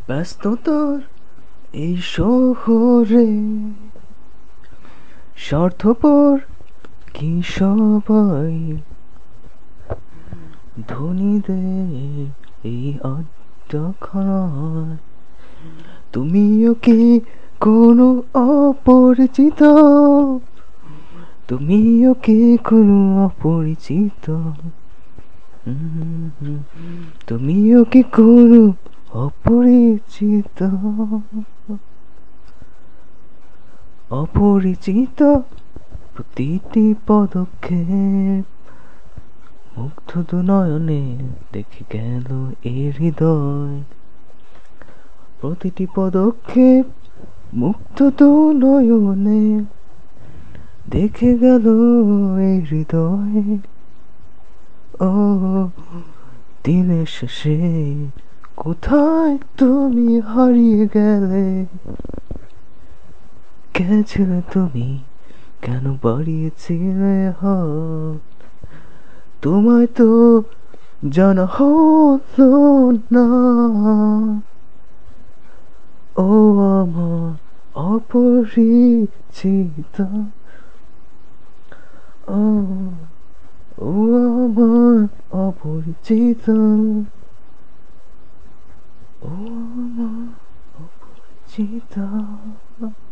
ব্যস্ততার এই শহরে স্বার্থপর কি সবাই, ধনীদের এই আড্ডাখানায় তুমিও কি কোনো অপরিচিত? তুমিও কি কোনো অপরিচিত? তুমিও কি কোনো অপরিচিত? অপরিচিত প্রতিটি পদক্ষেপ মুগ্ধ দু নয়নে দেখে গেল এই হৃদয়। প্রতিটি পদক্ষেপ মুগ্ধ দু নয়নে দেখে গেল এই হৃদয়। ও দিনের শেষে কোথায় তুমি হারিয়ে গেলে? গেছিলে তুমি, কেন বাড়িয়েছিলে হাত? তোমায় তো জানা হলো না। ও আমার অপরিচিত, ও ও আমার অপরিচিত, ও আমার অপরিচিত।